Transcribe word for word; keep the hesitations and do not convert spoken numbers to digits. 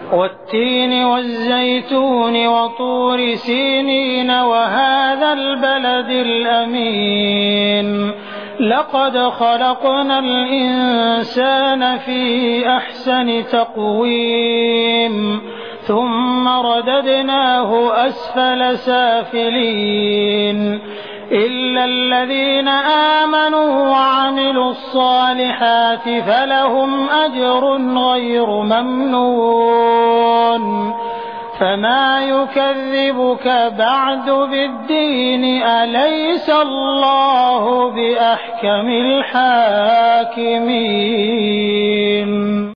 والتين والزيتون وطور سينين وهذا البلد الأمين لقد خلقنا الإنسان في أحسن تقويم ثم رددناه أسفل سافلين إلا الذين آمنوا وعملوا الصالحات فلهم أجر غير ممنون فما يكذبك بعد بالدين أليس الله بأحكم الحاكمين.